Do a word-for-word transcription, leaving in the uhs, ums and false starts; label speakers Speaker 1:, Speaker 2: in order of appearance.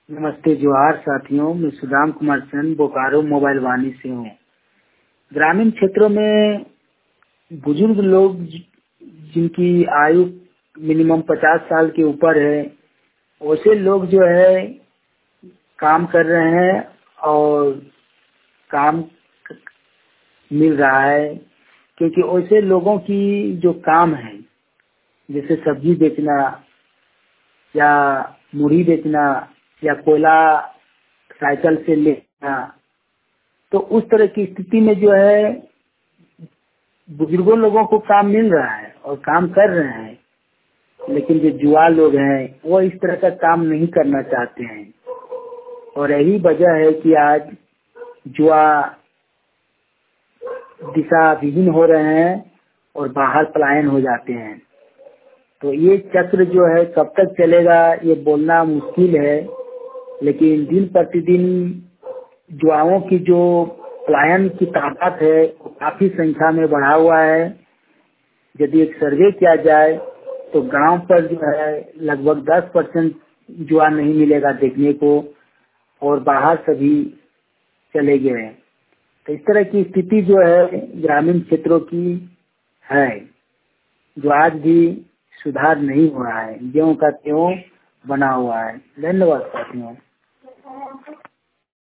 Speaker 1: नमस्ते जोहार साथियों, मैं सुदाम कुमार सेन बोकारो मोबाइल वाणी से हूँ। ग्रामीण क्षेत्रों में बुजुर्ग लोग जिनकी आयु मिनिमम पचास साल के ऊपर है, वैसे लोग जो है काम कर रहे हैं और काम मिल रहा है, क्योंकि वैसे लोगों की जो काम है जैसे सब्जी बेचना या मुड़ी बेचना या कोयला साइकिल से लेना, तो उस तरह की स्थिति में जो है बुजुर्गों लोगों को काम मिल रहा है और काम कर रहे हैं। लेकिन जो जुआ लोग हैं वो इस तरह का काम नहीं करना चाहते हैं, और यही वजह है कि आज जुआ दिशा विहीन हो रहे हैं और बाहर पलायन हो जाते हैं। तो ये चक्र जो है कब तक चलेगा ये बोलना मुश्किल है, लेकिन दिन प्रतिदिन जुआओं की जो पलायन की ताकत है वो काफी संख्या में बढ़ा हुआ है। यदि एक सर्वे किया जाए तो गांव पर जो है लगभग दस परसेंट जुआ नहीं मिलेगा देखने को, और बाहर सभी चले गए हैं। तो इस तरह की स्थिति जो है ग्रामीण क्षेत्रों की है, जो आज भी सुधार नहीं हुआ है, ज्यों का त्यों बना हुआ है। धन्यवाद साथियों।